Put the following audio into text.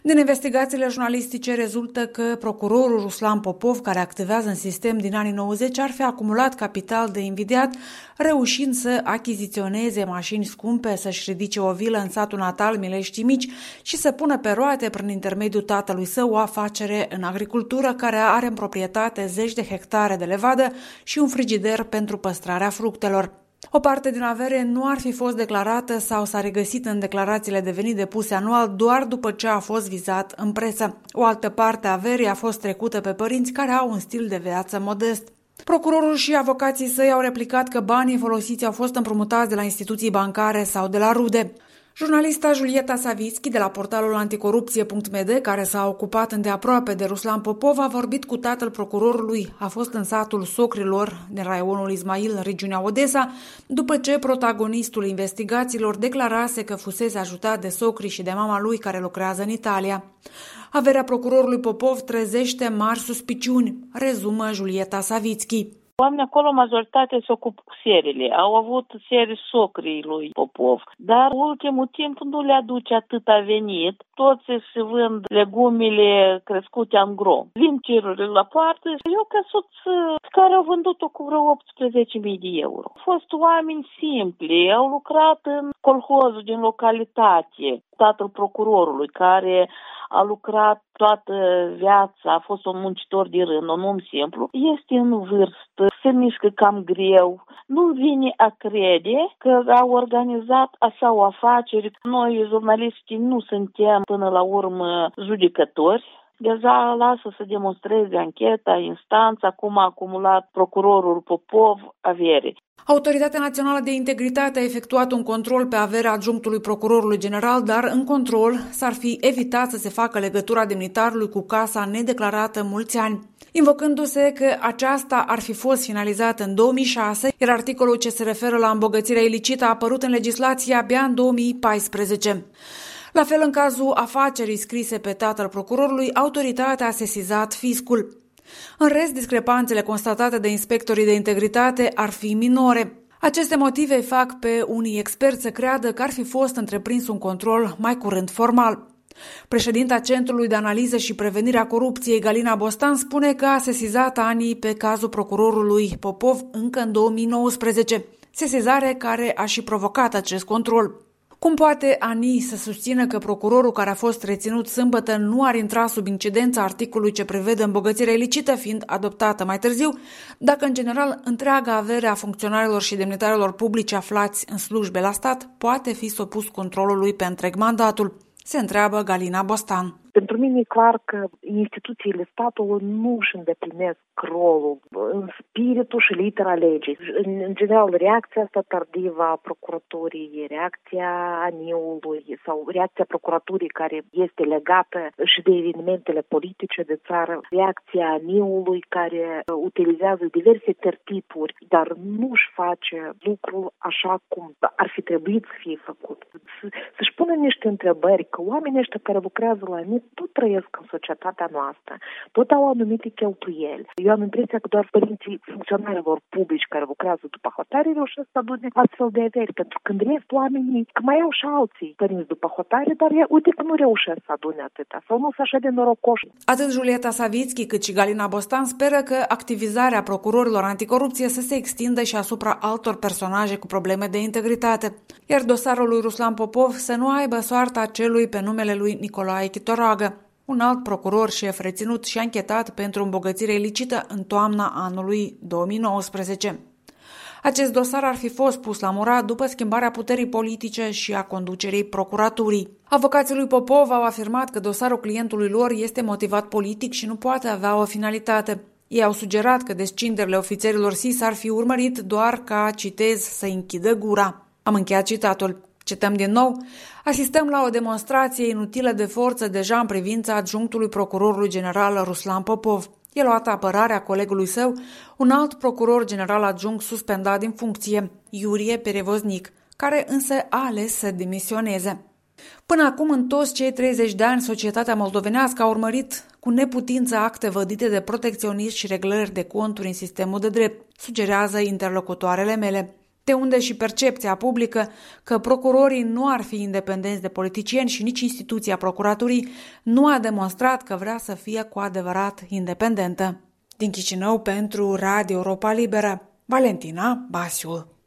Din investigațiile jurnalistice rezultă că procurorul Ruslan Popov, care activează în sistem din anii 90, ar fi acumulat capital de invidiat, reușind să achiziționeze mașini scumpe, să-și ridice o vilă în satul natal Milești Mici și să pună pe roate prin intermediul tatălui său o afacere în agricultură care are în proprietate zeci de hectare de levadă și un frigider pentru păstrarea fructelor. O parte din avere nu ar fi fost declarată sau s-a regăsit în declarațiile de venit depuse anual doar după ce a fost vizat în presă. O altă parte a averii a fost trecută pe părinți care au un stil de viață modest. Procurorul și avocații săi au replicat că banii folosiți au fost împrumutați de la instituții bancare sau de la rude. Jurnalista Julieta Savitski de la portalul anticorupție.md, care s-a ocupat îndeaproape de Ruslan Popov, a vorbit cu tatăl procurorului. A fost în satul socrilor din raionul Ismail, regiunea Odessa, după ce protagonistul investigațiilor declarase că fusese ajutat de socrii și de mama lui care lucrează în Italia. Averea procurorului Popov trezește mari suspiciuni, rezumă Julieta Savitski. Oamenii acolo, majoritatea se ocupă cu serile. Au avut serii socrii lui Popov. Dar în ultimul timp nu le aduce atâta venit. Toți se vând legumele crescute în gro. Vin tirurile la poartă. Eu ca soț care au vândut-o cu vreo 18.000 de euro. Au fost oameni simpli. Au lucrat în colhozul din localitate. Tatăl procurorului care a lucrat toată viața, a fost un muncitor de rând, un om simplu, este în vârstă, se mișcă cam greu. Nu vine a crede că a organizat așa o afacere. Noi, jurnaliștii, nu suntem până la urmă judecători. Deja lasă să demonstreze ancheta, instanța, cum a acumulat procurorul Popov avere. Autoritatea Națională de Integritate a efectuat un control pe averea adjunctului procurorului general, dar în control s-ar fi evitat să se facă legătura demnitarului cu casa nedeclarată mulți ani, invocându-se că aceasta ar fi fost finalizată în 2006, iar articolul ce se referă la îmbogățirea ilicită a apărut în legislație abia în 2014. La fel, în cazul afacerii scrise pe tatăl procurorului, autoritatea a sesizat fiscul. În rest, discrepanțele constatate de inspectorii de integritate ar fi minore. Aceste motive fac pe unii experți să creadă că ar fi fost întreprins un control mai curând formal. Președinta Centrului de Analiză și Prevenire a Corupției, Galina Bostan, spune că a sesizat anii pe cazul procurorului Popov încă în 2019, sesizare care a și provocat acest control. Cum poate ANI să susțină că procurorul care a fost reținut sâmbătă nu ar intra sub incidența articolului ce prevede îmbogățirea ilicită, fiind adoptată mai târziu, dacă în general întreaga avere a funcționarilor și demnitarilor publici aflați în slujbe la stat poate fi supus controlului pe întreg mandatul? Se întreabă Galina Bostan. Pentru mine e clar că instituțiile statului nu își îndeplinesc rolul în spiritul și litera legii. În general, reacția asta tardivă a procuraturii, reacția ANI-ului sau reacția procuraturii care este legată și de evenimentele politice de țară, reacția ANI-ului care utilizează diverse tertipuri, dar nu își face lucrul așa cum ar fi trebuit să fie făcut. Să-și pună niște întrebări, că oamenii ăștia care lucrează la ANI tot trăiesc în societatea noastră, tot au anumite cheltuieli. Eu am impresia că doar părinții funcționarilor publici care lucrează după hotare reușesc să adune astfel de averi, pentru că când rest oamenii, că mai au și alții părinți după hotare, dar uite că nu reușesc să adune atâta, sau nu sunt așa de norocoși. Atât Julieta Savitski cât și Galina Bostan speră că activizarea procurorilor anticorupție să se extindă și asupra altor personaje cu probleme de integritate, iar dosarul lui Ruslan Popov să nu aibă soarta celui pe numele lui Nicolae Chitoragă, un alt procuror șef reținut și anchetat pentru îmbogățire ilicită în toamna anului 2019. Acest dosar ar fi fost pus la murat după schimbarea puterii politice și a conducerii procuraturii. Avocații lui Popov au afirmat că dosarul clientului lor este motivat politic și nu poate avea o finalitate. Ei au sugerat că descinderile ofițerilor SIS ar fi urmărit doar ca, citez, să închidă gura. Am încheiat citatul. Cităm din nou, asistăm la o demonstrație inutilă de forță deja în privința adjunctului procurorului general Ruslan Popov. El a luat apărarea colegului său, un alt procuror general adjunct suspendat din funcție, Iurie Perevoznic, care însă a ales să demisioneze. Până acum, în toți cei 30 de ani, societatea moldovenească a urmărit cu neputință acte vădite de protecționism și reglări de conturi în sistemul de drept, sugerează interlocutoarele mele. de unde și percepția publică că procurorii nu ar fi independenți de politicieni și nici instituția procuraturii nu a demonstrat că vrea să fie cu adevărat independentă. Din Chișinău pentru Radio Europa Liberă, Valentina Basiul.